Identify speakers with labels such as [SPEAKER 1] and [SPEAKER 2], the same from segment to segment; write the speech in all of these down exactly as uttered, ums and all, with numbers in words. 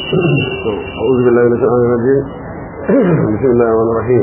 [SPEAKER 1] أعوذ بالله من الشيطان الرجيم. بسم الله الرحمن الرحيم.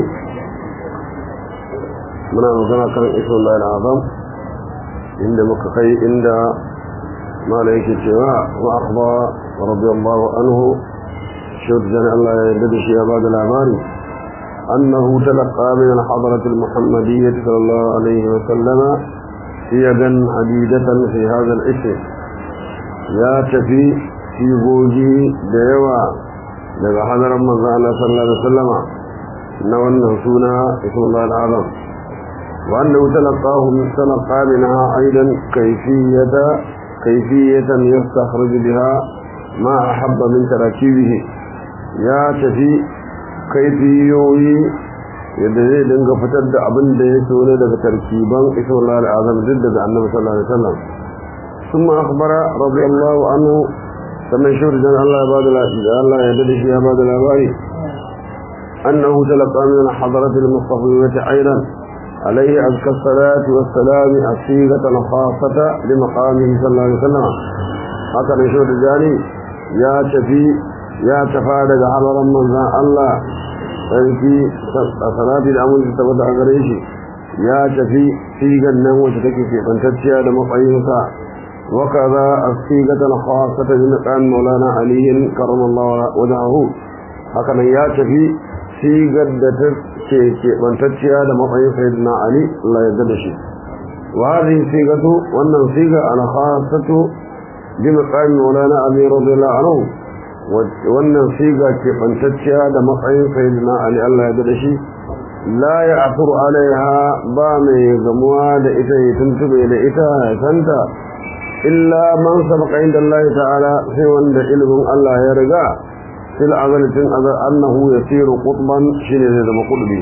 [SPEAKER 1] muna magana kan ismu Allah al-azam inda muka kai inda malai yake cewa wa akhba radiyallahu anhu shuddan Allah ya yarda shi ya bada labari annahu talaqa min al-hadrat al-muhammadiyyah sallallahu alayhi wa sallam siyagan hadidatan fi hadha al-ism ya tafi sigogi da yawa daga hadaran manzo Allah sallallahu alaihi wa sallama na wannan suna ismu Allah al-azam وأنه تلقاه تلقى منها أيضا كيفية كيفية يستخرج بها ما أحب من تركيبه يا تفي كيفيوي يدري دنگ فتد أبن ديسون دك تركيبا اسم الله العظيم ضد النبي صلى الله عليه وسلم ثم أخبر رضي الله عنه ثم يشور جن الله عباد الله يدري في عباد الله أنه تلقى من الحضرة المصطفى أيضا عليه أزكى الصلاة والسلام الصيغة الخاصة لمقامه صلى الله عليه وسلم هكذا يشهد الجاني يا شفي يا تفادق على رمضان الله فإنكي صلاة الأمر تتبدع قريشي يا شفي صيغة النمو تتكي في قنتتشيا لمقعينك وكذا الصيغة الخاصة لمقام مولانا علي كرم الله وجهه هكذا يا شفي صيغة ke keɓantacciya da matsayin sayyidina Ali Allah ya yarda da shi wa hadhihi sigatu wannan siga ana khassatu bi maqami maulana Ali radiyallahu anhu wannan siga keɓantacciya da matsayin sayyidina Ali Allah ya yarda da shi la ya'thuru alaiha ba mai gamuwa da ita ya tuntube da ita ya santa illa man sabaqa inda Allah ta'ala sai wanda ilmin Allah ya riga في العضلة أنه يصير قطبا شيء زي ما قطبي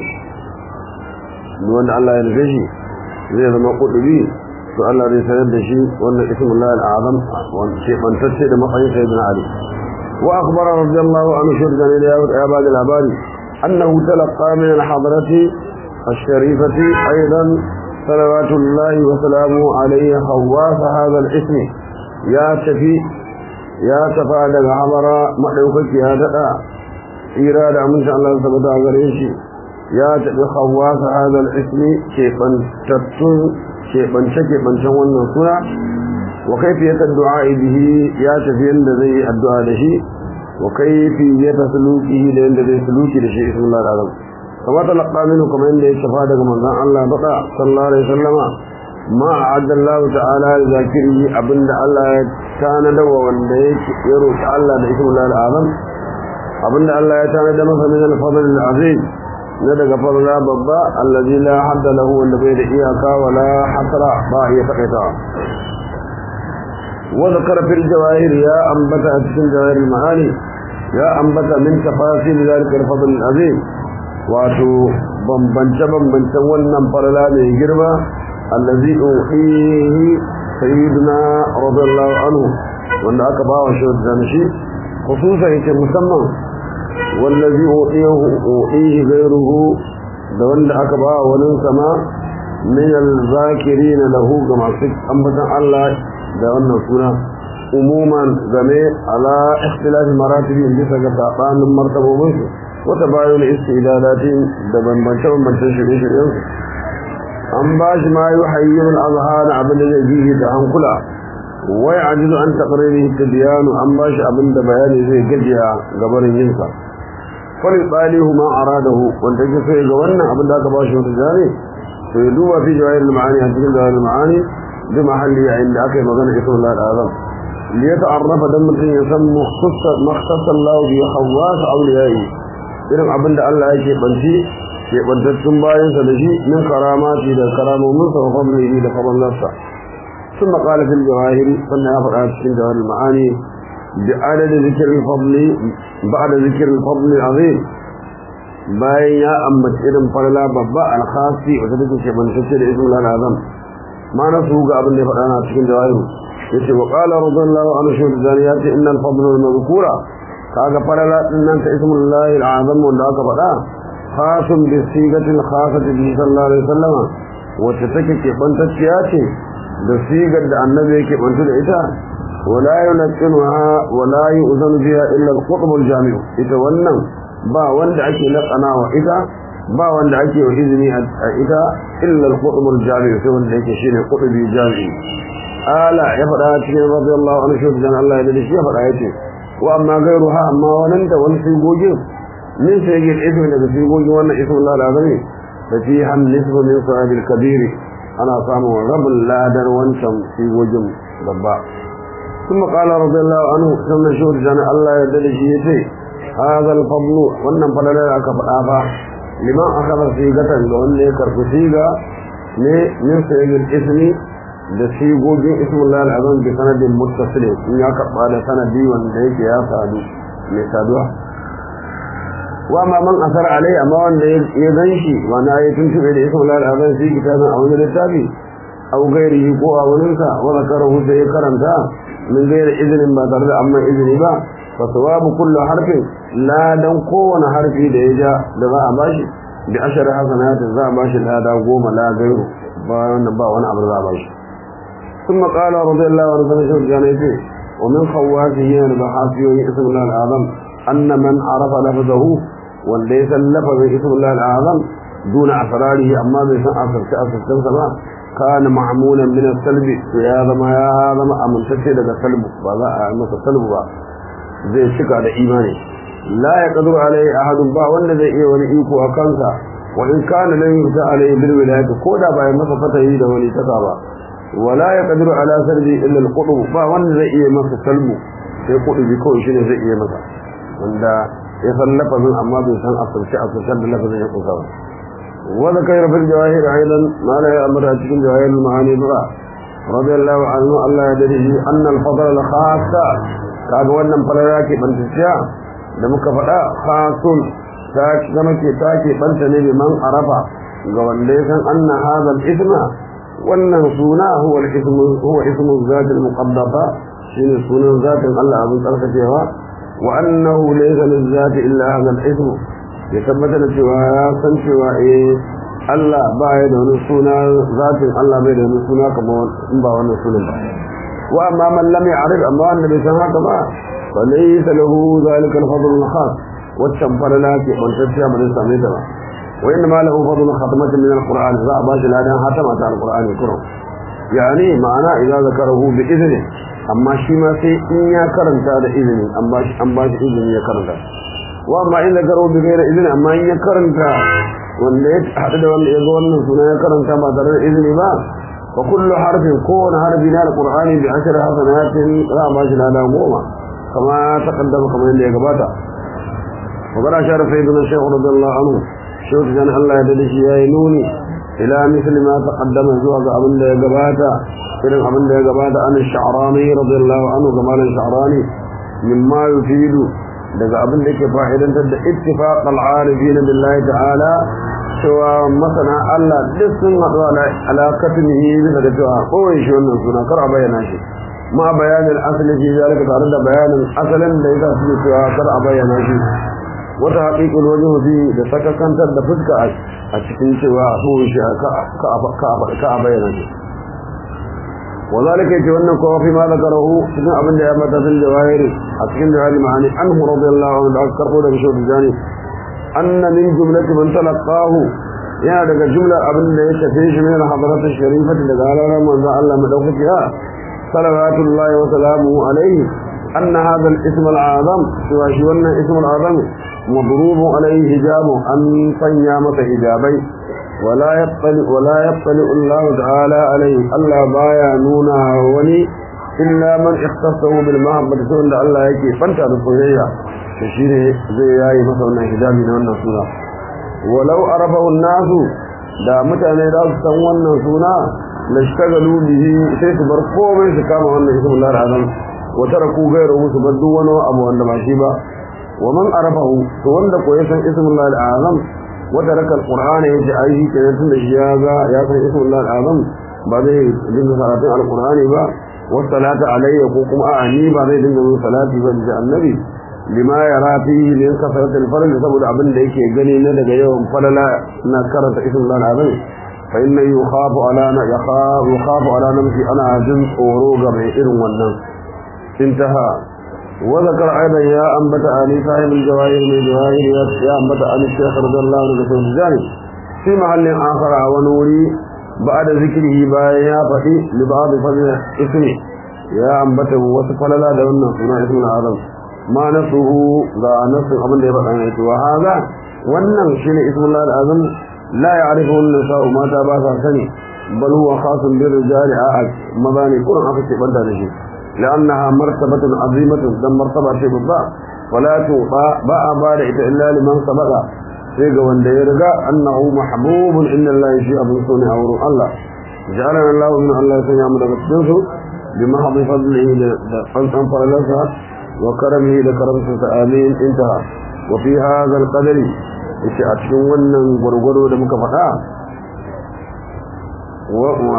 [SPEAKER 1] وأن الله ينفشي زي ما قطبي سؤال الله يسند شيء وأن اسم الله الأعظم وأن شيء من تسير مقعي سيدنا علي وأخبر رضي الله عنه شرطا إلى عباد العباد أنه تلقى من الحضرة الشريفة أيضا صلوات الله وسلامه عليه خواف هذا الاسم يا شفيع ya tafa daga hamara madaukaki ya dada tsira da aminci Allah subhanahu wa gare shi ya tafi khawasa hadal ismi ke bantattun ke bance ke bancen wannan suna wa kayfiyat ad-du'a bihi ya tafi yanda zai addu'a da shi wa kayfiyat sulukihi da yanda zai suluki da shi bismillahir rahmanir rahim kama talaqa minhu kuma yanda ya tafa daga manzon Allah bada sallallahu alaihi wasallama ma a'adda Allah ta'ala zakiri abinda Allah ya tanada wa wanda yake ya roki Allah da ismul azam abinda Allah ya tanada masa min al-fadl al-azim na daga fadla babba allazi la hadda lahu wanda bai da iyaka wala hasra ba ya takaita wa zakara fil jawahir ya ambata a cikin jawahir al-maani ya ambata min tafasil zalika al-fadl al-azim wato bambance bambance wannan farla mai girma الذي أوحيه سيدنا رضي الله عنه وأن أكبر وشهد ذنشي خصوصا يتمسمى والذي أوحيه أوحيه غيره وأن أكبر وننسمى من الذاكرين له كما سك أنبتا الله وأن نسونا عموما جميع على اختلاف مراتبهم بسك تعطان مرتبه منه وتباين استعدادات دبن بنشر من تشريش اليوم an ba shi ma yi hayyar al'azhar abin da zai jihi da hankula wai ajizu an taƙarari ta biyanu an ba shi abin da bayani zai gajiya gabarin yinsa kwari tsalihu ma a radahu wanda ke sai ga wannan abin da aka ba shi wata jari to ya duba fi jawahir ma'ani a cikin jawahir ma'ani bi mahalli a inda aka yi magana ismu Allah azam li ya ta'arrafa dan mutum ya san makhtasar lahu bi hawwasa awliyai irin abin da Allah yake banci keɓantattun bayansa da shi min karamati da karamominsa wa fadlihi da fadlansa sun maƙala fil jawahiri sannan ya faɗa cikin jawahir ma'ani bi adadin zikirin fadli ba'da zikirin fadli azim bayan ya ambaci irin farla babba alkhasi wata take keɓantacce da ismul azam ma na su ga abin da ya faɗa na cikin jawahir yace wa qala radiyallahu anhu shahid zaniyati innal fadla al-madhkura kaga farla din nan ta ismul azam wanda aka faɗa خاص بالصيغه الخاصه به صلى الله عليه وسلم وتتكي كبنتacciya ce da sigar da annabi yake bantu da ita ولا ينقلها ولا يؤذن بها إلا القطب الجامع إذا ونن با وند أكي لقنا وإذا با وند أكي وإذني إذا إلا القطب الجامع سوى ذلك شيء القطب الجامع آلا يفرع تكين رضي الله عنه شوف جان الله يدري شيء يفرع يتي وأما غيرها أما وننت ونسي بوجه من سيجي الاسم الذي في بوجه وانا اسم الله العظيم ففيها النسبة من صاحب الكبير أنا صاموا رب لا در وانشم في وجه ربا ثم قال رضي الله عنه ثم شوف جان الله يدري شيء هذا الفضل وانا فللا أكفأفا لما أخذ سيغة لأن يكرف سيغة من سيجي الاسم da sigogin ismullahi al'azam bi sanadin muttasil in ya karba da sanadi wanda yake ya sadu mai saduwa wa ma man asar alai amma wanda ya ganshi wanda ya tuntube da ismullahi al'azam sai kitabin a wani littafi au gairihi ko a wurin sa wa zakarahu sai ya karanta min gairi izinin ba tare da amma izini ba fa sawabu kullu harfin la dan kowane harfi da ya ja da za a bashi bi ashar hasanatin za a bashi lada goma la gairu ba wannan ba wani abu za a bashi ثم قال رضي الله عنه شوف جانيته ومن خوافه البحاثي اسم الله الأعظم أن من عرف لفظه وليس اللفظ اسم الله الأعظم دون أسراره أما بيسان أسر كأسر كنسما كان معمولا من السلب يا هذا ما يا هذا ما أمن تشهد السلب ولا أمس السلب زي الشكا على إيمانه لا يقدر عليه أحد با والذي وليكو أكانسا وإن كان لن يفتى عليه بالولاية كودا باي مسفته له وليتكابا ولا يقدر على سربي إلا القطب فهون زي إيه مكة سلبه في قطب يكون شيء زي إيه مكة وندا يصلف من أما بيسان أصل شيء أصل شد لفظ يقول سوا وذكر في الجواهر أيضا ما لا يأمر أتكين جواهر المعاني بقى رضي الله عنه الله يدريه أن الفضل الخاصة كأقوانا مفلراكي بنتسيا لمك فلا خاص تاكي كمكي تاكي بنتني بمن عرفا قوان ليسان أن هذا الإثم wannan suna huwa al-ismu huwa ismu zat al-muqaddasa shine sunan zatin Allah abin tsarkakewa wa annahu laysa lil-zati illa hadha al-ism ya tabbata da cewa ya san cewa eh Allah ba ya da wani suna zatin Allah bai da wani suna kamar in ba wannan sunan ba wa amma man lam ya'rif amma wanda bai san haka ba fa laysa lahu zalika al-fadl al-khas wa tamfalala ke bantacciya ba zai same ta ba وإنما له فضل ختمة من القرآن ذا باش الآن ختمة على القرآن الكريم يعني معنى إذا ذكره بإذنه أما شما سي إن يكرم هذا إذنه أما أما إذن يكرم وأما إن ذكره بغير إذن أما إن يكرم والليت حدد واليقول سنة يكرم ما ترى إذن ما وكل حرف كون حرف من القرآن بعشر حسنات لا باش الآن قوما كما تقدم كما اللي يقباتا وقال أشار سيدنا الشيخ رضي الله عنه شوف كان الله يدلش ياينوني إلى مثل ما تقدم زوج أبن لا جباتا إلى أبن لا جباتا عن الشعراني رضي الله عنه كمال الشعراني مما يفيد لذا أبن لك فائدة اتفاق العارفين بالله تعالى سوى مثلا الله لسن على كتمه مثل جوا قوي شو النسونا كرع بياناشي ما بيان الأصل في ذلك تعرض بيان أصلا ليس في سوى كرع بياناشي وتحقيق الوجه فيه لسكا كانت دفتك أتكين سوى أخوش كأبينا وذلك يتوانا كوفي ما ذكره سكن أبن لأمة في الجواهر أتكين جواهر المعاني عنه رضي الله عنه أذكر قوله بشوط الجاني أن من جملة من تلقاه يعني لك جملة أبن ليتفيش من الحضرات الشريفة لقالنا من ذا الله مدوختها صلوات الله وسلامه عليه أن هذا الاسم العظم سوى شوانا اسم العظم مضروب عليه حجاب أن صيامة حجابي ولا يطلع ولا يطلع الله تعالى عليه الله بايا نونا ولي إلا من اختصه بالمحبة سنة الله يكي فانتا بالصغيرة تشيره زي ياي مثلا حجابي نونا سنة ولو عرفه الناس دا متعني دا سنوانا سنة لاشتغلوا به سيس برقوة من سكامة وانا اسم الله العظم وتركوا غيره سبدوا ونو أبو أن ماشيبا ومن عرفه فوند كويسا اسم الله الأعظم وترك القرآن يجعيه كنت الشياغا ياسا اسم الله الأعظم بعده دين صلاة على القرآن با والصلاة عليه وقوكم أعني بعده دين صلاة فجاء النبي لما يرى فيه من كثرة الفرج سبب عبن ليك يغني ندق يوم فللا نكرت اسم الله العظم فإن يخاف على يخاف يخاف على نفسي أنا عزم أوروغ بإئر والنم انتهى. وذكر أيضا يا أنبت آلي صاحب الجواهر من جواهر يا أنبت آلي الشيخ رضي الله عنه الجاني في محل آخر ونوري بعد ذكره بايا فتي لبعض فضل اسمه يا أنبته وصف للا دون هنا اسم العظم ما نفسه ذا نفس أبن ليبقى عنه وهذا wannan shine ismullah al-azam la ya'rifu an-nisa'u ma ta ba sa sani bal huwa khasun bir rijali a'ad madani kuran aka ce banda da shi la'annaha martabatun azimatun dan martaba ce babba wala tuqa ba a ba da ita illa liman sabaqa sai ga wanda ya riga annahu mahbubun inna allahi shi abun sunni a wurin Allah ja'alana Allahu min Allah sanya mu daga cikin su bima habi fadlihi da fansan faralansa wa karamihi da karamsa amin intaha wa fi hadha al-qadri yace a cikin wannan gurgurdo da muka faɗa wa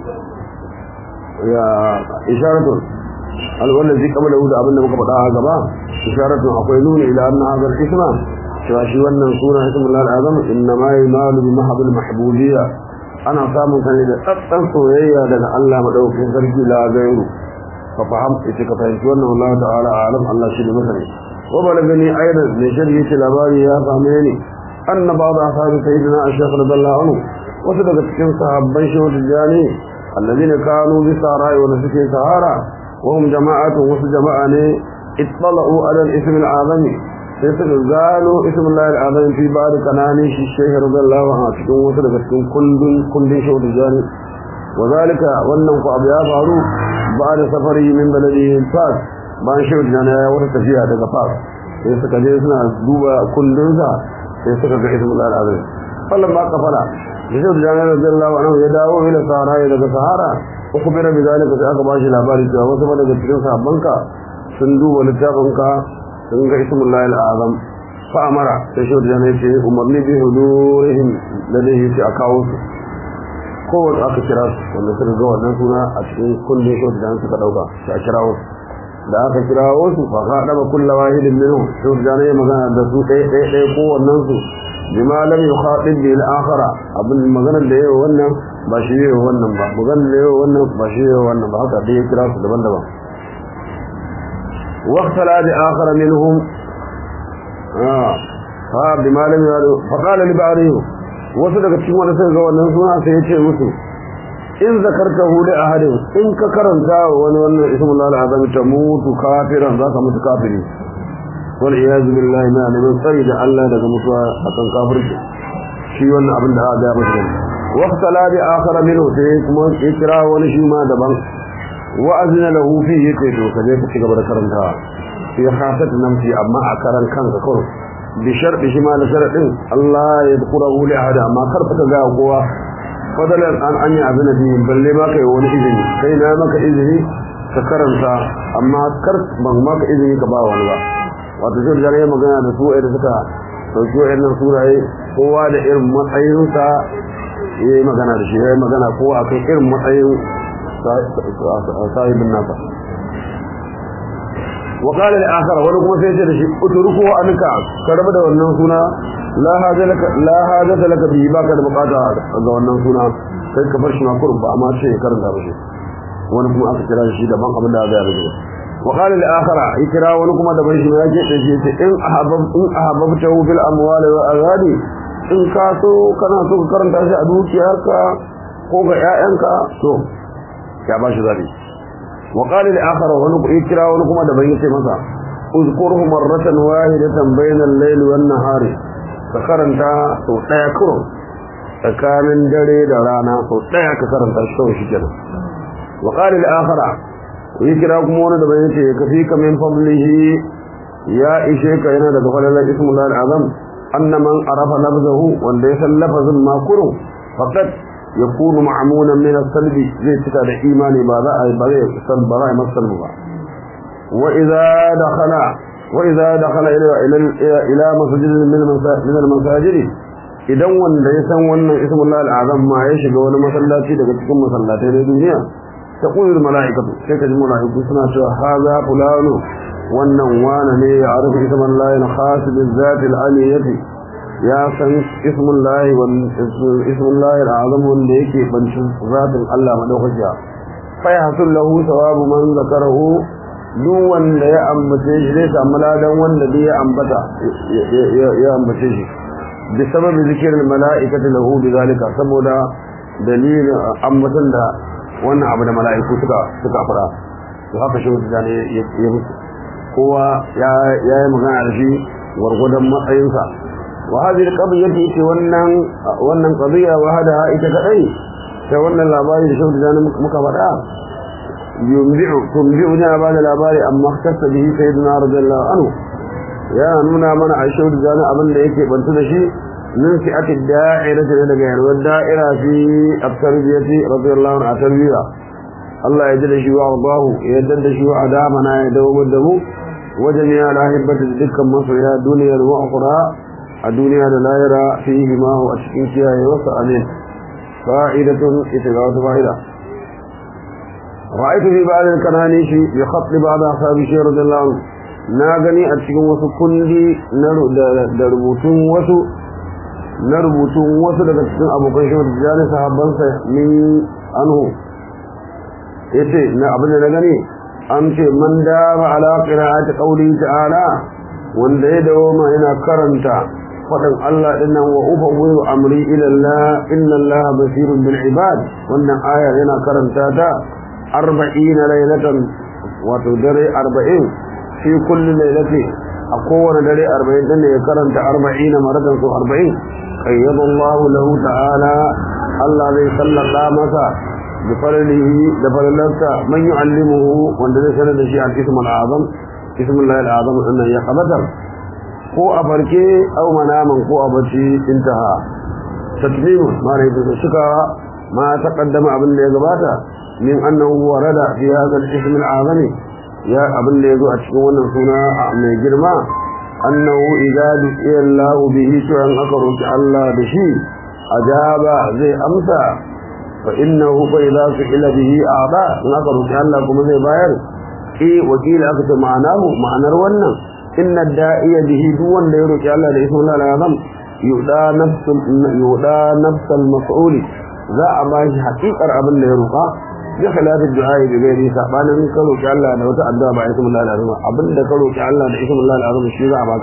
[SPEAKER 1] ya isharatu alwallazi qabla da abin da muka faɗa a gaba isharatu akwai nuni ila anna hadha al-isma cewa shi wannan suna ismullah al-azam inna ma yunalu bi mahab al-mahbubiyya ana samun kan da tsatsan soyayya daga Allah madaukakin sarki la gairu fa faham ita ka fahimci wannan Allah ta'ala alam Allah shi da masani وبلغني أيضا لشرية الأباري يا فهميني أن بعض أصحاب سيدنا الشيخ رضي الله عنه وصدقت كم صحابي شهود الجاني الذين كانوا بساراء ونسكي سهارا وهم جماعة وسجماعة اطلعوا على الاسم العظم قالوا اسم الله العظم في بعض كناني الشيخ رضي الله عنه وصدقت كم كل شهود الجاني وذلك وننق أبيا فاروق بعد سفره من بلده الفاس bayan shehu jana ya wata tafiya daga fas sai suka je suna duba kundinsa sai suka ga ismul al-azam fallan ma kafala shehu jana radiyallahu anhu ya dawo ila sahara daga sahara uku bira bi zalika sai aka bashi labari cewa wasu daga cikin sahabbanka sun duba littafinka sun ga ismul al-azam fa amara sai shehu jana ya ce umarni bi hudurihim ladayhi fi akawu kowace aka kira su wanda suka ga wannan suna a cikin kundin shehu jana suka dauka sai a kira wasu da aka kira wasu fa qadaba kullu wahidin minhum to jana ya magana da su dai dai dai ko wannan su bima lam yukhatib bil akhara abin maganar da yayi wannan ba shi yayi wannan ba maganar da yayi wannan ba shi yayi wannan ba haka dai ya kira su daban-daban waqtala bi akhara minhum ah ha bima lam yadu fa qala li ba'rihi wasu daga cikin wanda sai ga wannan suna sai ya ce musu in zakartahu li ahadin in ka karanta wani wannan ismul azam ta mutu kafiran zaka mutu kafiri wal iyaz billahi ma ne sai da Allah daga mutuwa akan kafirci shi wannan abin da aka ga musu waqtala bi akhar minhu sai kuma ikra wani shi ma daban wa azna lahu fi yake to kaje ka cigaba da karanta fi khasat namti amma a karan kanka kawai bi sharbi shi ma da sharadin Allah ya dukurahu li ahad amma karfa ka ga kowa fadalan an anya abin da balle ma kai wani izini kai na maka izini ka karanta amma kar ban maka izini ka ba wani ba wato sai da magana da su da suka dauki wannan suraye kowa da irin matsayin sa yayi magana da shi yayi magana ko akai irin matsayin sahibin nasa wa qala al-akhar wani kuma sai ya ce da shi utruku anka karba da wannan suna la hada laka la hada laka bi baka da bukata ga wannan suna kai ka bar shi ma kurba amma sai karanta ba shi wani kuma aka kira shi daban abin da ya rubuta wa qala al-akhara ikra wani kuma da bar shi ya ce dace ce in ahabbab in ahabbabtahu bil amwal wa azadi in ka so kana so ka karanta shi a dukiyarka ko ga ƴaƴanka to ya ba shi zabi wa qala al-akhara wani ikra wani kuma da bar yace masa uzkurhu marratan wahidatan bayna al-layli wan nahari ka karanta sau daya kuro tsakanin dare da rana sau daya ka karanta sau shi kenan wa qala al-akhara yi kira kuma wani da bai yace kafi ka min fadlihi ya ishe ka yana daga falalar ismullah al-azam anna man arafa lafzahu wanda ya san lafazin ma kuro faqat yakunu ma'munan min as-salbi zai cika da imani ba za a ba zai san ba zai masalmu ba wa idza dakhala وإذا دخل إلى إلى إلى مسجد من من المساجد idan wanda ya san wannan ismullah al-azam ma ya shiga wani masallaci daga cikin masallatai na duniya taqul malaikatu sai kaji malaiku suna cewa haza fulanu wannan wana ne ya arifu ismullah al-khas bizat al-aliyati ya san ismullah wal ismullah al-azam wanda yake bancin zatin Allah madaukakiya fa yahsul lahu thawabu man zakarahu duk wanda ya ambace shi zai samu ladan wanda duk ya ambata ya ambace shi bi sababi zikirin mala'ikati lahu bi zalika saboda dalilin ambatan da wannan abu da mala'iku suka suka fara to haka shi da ne ya mutu kowa ya yi magana da shi gwargwadon matsayinsa wa hadhihi alqadiyatu ita wannan wannan qadiya wa hada ita kadai sai wannan labari da shi da muka faɗa ينبع تنبعنا بعد الأباري أما اختص به سيدنا رضي الله عنه يا نونا من عشود جانا أبن ليك بنتدشي من فئة الدائرة لدقين والدائرة في التربية رضي الله عنه التربية الله يدلشي وأرضاه يدلشي وعدامنا يدوم الدمو وجميع الأهبة ذكا مصرها الدنيا وأخرى الدنيا لا يرى فيه ما هو أشكين فيها يوسع منه فائدة إتقاط فائدة رأيت في بعض الكنانيش بخط بعض أصحاب الشيخ رضي الله عنه ناغني أتشكم وسو كندي دربوتون وسو نربوتون وسو لكتشكم أبو قيشم التجاني صحابان من عنه يتي نعبد نغني أمشي من دام على قراءة قوله تعالى وان ديدو ما هنا كرنتا فقال الله إنه وأفوض أمري إلى الله إن الله بصير بالعباد وان آية هنا كرنتا أربعين ليلة وتدري أربعين في كل ليلة أقوى دري أربعين لأن يكرنت أربعين مرة سو أربعين قيض الله له تعالى الله ذي صلى الله مسا بفضله بفضلك من يعلمه وندري سنة شيء عن اسم الأعظم اسم الله الأعظم أنه يقبضر هو أفركي أو مناما هو أبتي انتهى تتميم ما رأيت الشكا ما تقدم ابن ليقباتا من أنه ورد في هذا الاسم العظمي يا ابن ليقو أتشكونا سنة من جرما أنه إذا دعي الله به شعن أكرك الله بشيء أجاب زي أمسى فإنه فإذا سئل به أعضاء أكرك الله كما زي باير إيه وكيل أكت معناه معنى روانا إن الدائي به دون ليرك الله لإسم الله العظم يؤدى نفس, يؤدى نفس المفعول ذا أباش حقيقة ابن ليرقى بخلاف الدعاء بغيره سابانا كلو كالله لو تأدى باسم الله العظيم أبن كلو كالله باسم الله العظيم الشيء أباك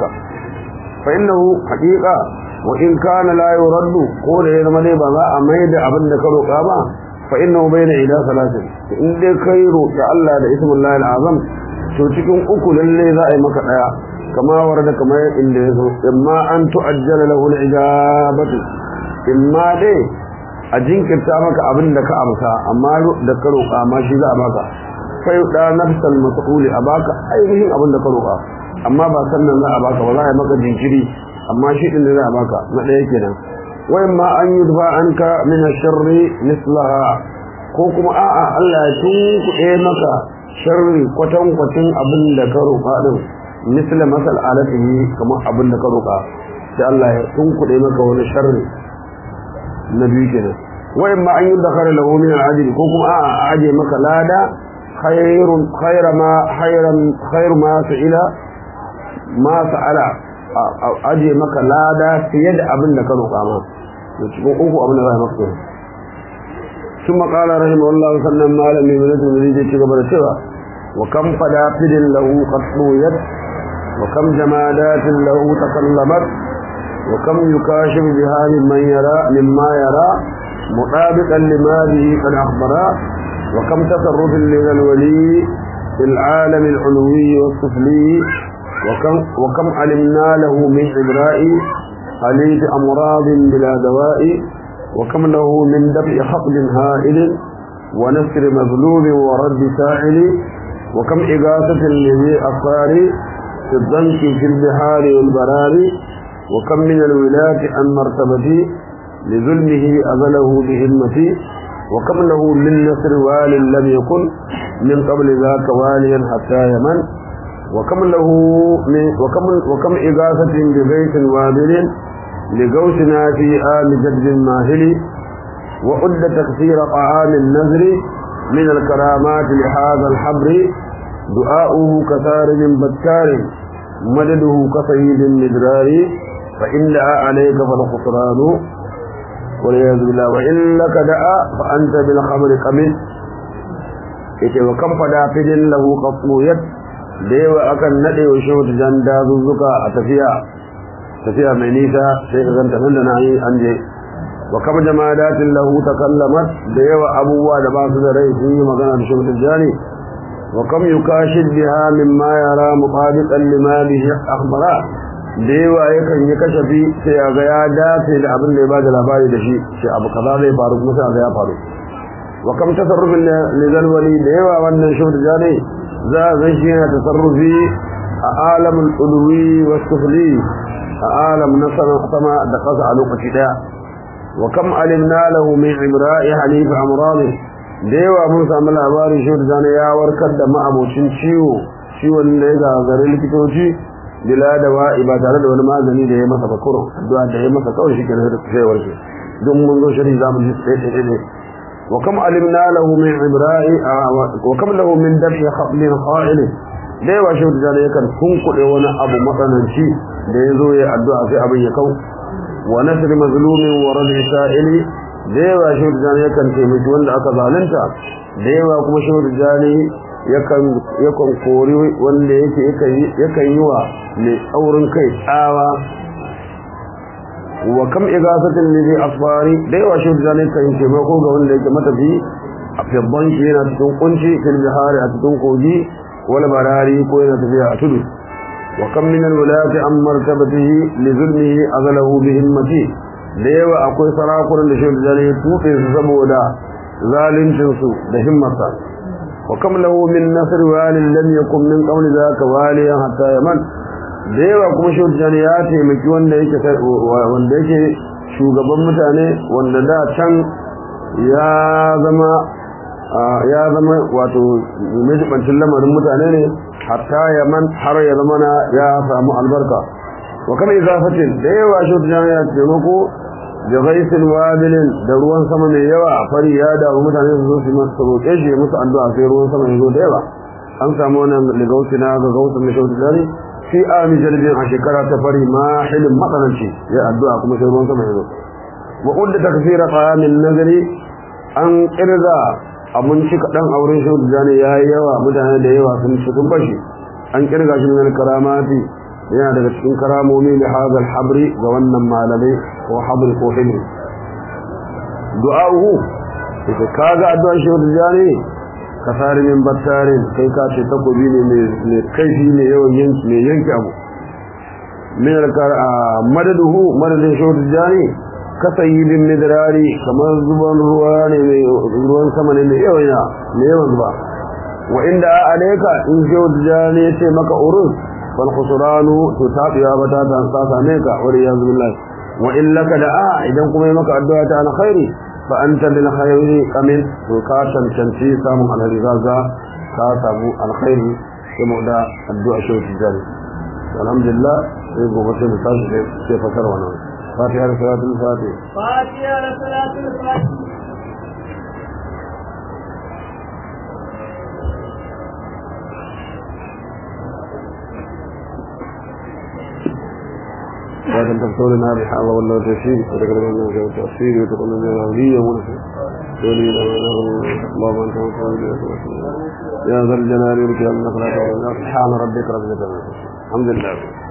[SPEAKER 1] فإنه حقيقة وإن كان لا يرد قول إذا ملي بغاء ميد أبن كلو كابا فإنه بين إلى ثلاثة إن دي كيرو كالله باسم الله العظيم شوتكم أكل اللي ذا مكايا كما ورد كما إن إما أن تؤجل له الإجابة إما دي a jinkirta maka abin da ka amsa amma da ka roƙa ma shi za a baka sai da nafsal mas'uli a baka ainihin abin da ka roƙa amma ba sannan za a baka ba za a yi maka jinkiri amma shi din da za a baka na ɗaya kenan wayan ma an yudfa anka min ash-sharri mislaha ko kuma a'a Allah ya tunkuɗe maka sharri kwatan kwatin abin da ka roƙa din misla masal alatihi kamar abin da ka roƙa sai Allah ya tunkuɗe maka wani sharri نبي كده وإما أن يدخل له من العدل كوكم أعجي مكلادا خير خير ما خير خير ما سئل ما سأل أعجي مكلادا سيد أبن كانوا قاما يتبقوه أبن الله مكتوب ثم قال رحمه الله صلى الله عليه وسلم من ذي تكبر سوى وكم فدافد له قد طويت وكم جمادات له تكلمت وكم يكاشف بها ممن يرى مما يرى مطابقا لما به قد أخبره وكم تصرف للولي في العالم العلوي والسفلي وكم, وكم علمنا له من إبراء خليط أمراض بلا دواء وكم له من دفع حقد هائل ونسر مظلوم ورد سائل وكم إغاثة لذي أفكار في الضنك في البحار والبرار وكم من الولاة عن مرتبتي لظلمه أذله بهمتي وكم له من نصر وال لم يكن من قبل ذاك واليا حتى يمن وكم له من وكم وكم إغاثة ببيت وابل لقوسنا في آل جد ماهل وعد تكثير طعام النذر من الكرامات لهذا الحبر دعاؤه كثارج بكار مدده كصيد مدرار فإن دعا عليك فالخسران والعياذ بالله وإن لك دعا فأنت بالخبر قمن وكم فدافد له قطويت da yawa akan nade wa shehu jan dazuzzuka a tafiya tafiya mai nisa sai ka ganta nan da nan an je wa kam jamadatin lahu takallamat da yawa abubuwa da ba su da rai sun yi magana da shehu jani wa kam yukashid biha mimma yara muqabitan lima bihi akhbara da yawa yakan yi kashafi sai ya ga ya dace da abin da ya bada labari da shi sai abu kaza zai faru kuma sai ga ya faru wa kam tasarrufin lidal wali da yawa wannan shehu jani za a shi yana tasarrufi a alamul ulwi was sufli a alam na sama da kasa a lokaci daya wa kam alimna lahu min imra'i hanifa amrani da yawa mun samu labarin shi da ya warkar da ma'abocin ciwo ciwon da ya gagare likitoci bila da wa'i ba tare da wani magani da ya masa bakuro addu'a da ya masa kawai shi ke da sai warke don mun zo shari zamu ji sai sai ne wa kam alimna lahu min imra'i wa kam lahu min dafi khablin kha'il da yawa shi da yakan kunkuɗe wani abu matsananci da ya zo ya addu'a sai abin ya kau wa nasr mazlumin wa rad'i sa'ili da yawa shi da yakan taimaki wanda aka zalunta da yawa kuma shi da yakan yakan kori wanda yake yakan yi wa mai tsaurin kai tsawa wa kam igasatin li asfari da yawa shi da yakan taimako ga wanda yake matafi a fibban shi yana cikin kunci fil bihari a cikin kogi wal barari ko yana tafiya a tudu وكم من الولاة عن مرتبته لظلمه أغله بهمته ليوا أكوي سراكر لشيء الجاني توقي سبودا ظالم تنسو بهمته وكم له من نصر وال لم يكن من قبل ذاك واليا حتى يمن ليوا كم شيء الجانياتي مكي وندهك وندهك shugaban mutane wanda da can ya zama ya zama wato mijibancin lamarin mutane ne hatta yaman har ya zama na ya samu albarka wa kuma izafatin da yawa shi ta ya taimako da ghaisil wabilin da ruwan sama mai yawa fari ya da mutane su zo su masa roƙe shi musu addu'a sai ruwan sama ya zo da yawa an samu wannan ligautina ga gautar da shautu dare fi ami jalbin a shekara ta fari ma hilin matsananci ya addu'a kuma sai ruwan sama ya zo wa udda takfira qayamin nazari an kirga abinci kaɗan a wurin shehu tijjani ya yi yawa mutane da yawa sun ci sun bashi an kirga shi min karamati yana daga cikin karamomi da hazal habri ga wannan malamai ko habri ko hibri du'a'uhu ita kaga addu'ar shehu tijjani kasari min battarin kai ka ce takobi ne mai kaifi ne yawan yanki mai yanki abu min madaduhu madadin shehu tijjani kasayibin midrari kamar zuban ruwa ne mai ruwan sama ne mai yawan ya mai yawan zuba wa inda alayka in jawjani yace maka urus fal khusranu to tabiya bata ta sasa ne ka wa riyaz billah wa illaka da'a idan kuma maka addu'a ta alkhairi fa anta bil khairi qamin to ka tantanci samun alheri gaza ka samu alkhairi kuma da addu'a shi tijari alhamdulillah sai gobe sai mu tashi sai fasar wannan فاتحة صلاة الفاتحة
[SPEAKER 2] فاتحة صلاة الفاتحة
[SPEAKER 1] لكن تبطولنا بحاول والله تشيء وتقرب لنا جو التأثير وتقول لنا الأولية ونسل تولي اللهم أنت وصول يا ذا الجلال والكرام نقلات سبحان ربك رب العزة الحمد لله